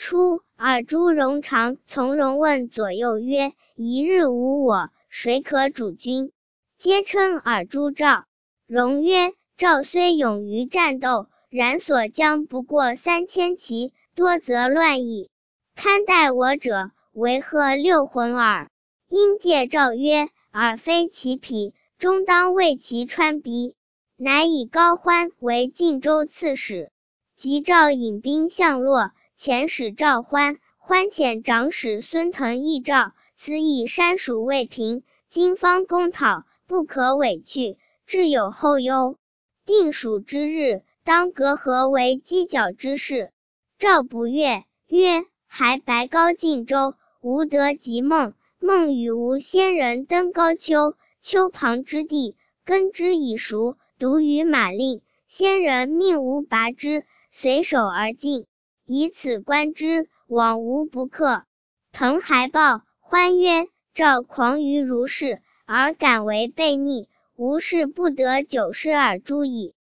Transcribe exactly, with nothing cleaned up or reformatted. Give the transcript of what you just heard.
初，尔朱荣常从容问左右曰：一日无我，谁可主君？皆称尔朱赵。荣曰：赵虽勇于战斗，然所将不过三千骑，多则乱矣。堪待我者，为贺六浑耳。因戒赵曰：尔非其匹，终当为其穿鼻。乃以高欢为晋州刺史。及赵引兵向洛，遣使赵欢，欢遣长史孙腾议赵，此以山蜀未平，今方攻讨，不可委去，致有后忧。定蜀之日，当革何为犄角之势。赵不悦，曰：还白高晋州，吾得及梦，梦与吾先人登高丘，丘旁之地，耕之已熟，独于马令，先人命吾拔之，随手而进，以此观之，往无不克。腾还报，欢曰：赵狂于如是，而敢为悖逆，吾是不得久失尔朱矣。